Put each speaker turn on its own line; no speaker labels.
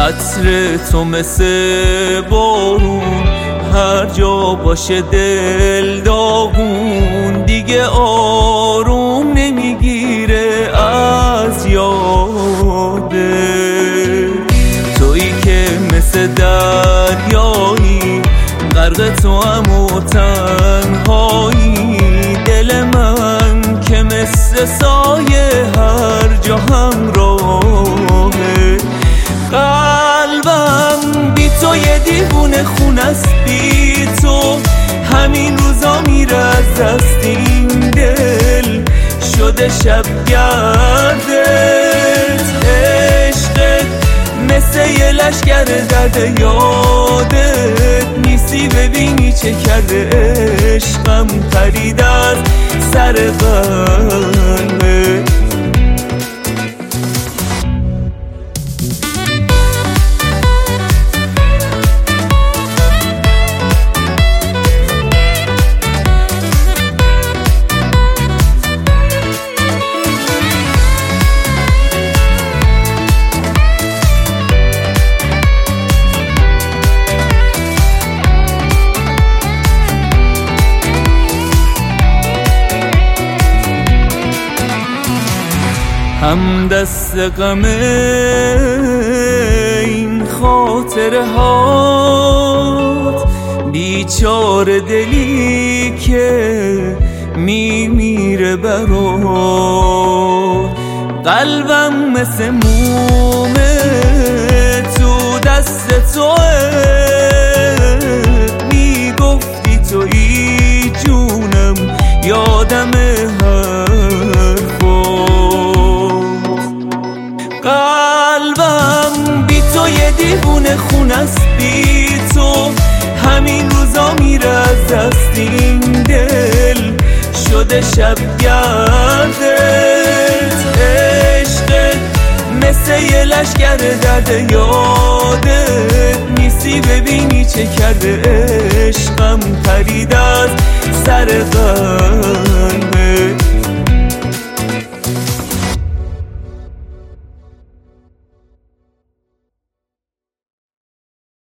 عطر تو مثل بارون هر جا باشه دل داغون، دیگه آروم نمیگیره از یاده. تویی که مثل دریایی غرق تو هم و تنهایی، دل من که مثل سایه هر جا همراهه. قلبم بی تو یه دیوونه خونه است، بی تو همین روزا میره از دست این دل، شده شب گردت. عشقت مثل یه لشگر درد، یادت نیستی ببینی چه کرده عشقم، پرید از سر قلبت. هم دست غم این خاطره هات، بیچاره دلی که میمیره برات. قلبم مثل مومه تو دست توه، میگفتی تویی جونم یادم قلبم بی تو یه دیوونه خونه است، بی تو همین روزا میره از دست این دل، شده شب گردت. عشقت مثل یه لشگر درد، یادت نیستی ببینی چه کرده عشقم، پرید از سر قلبت.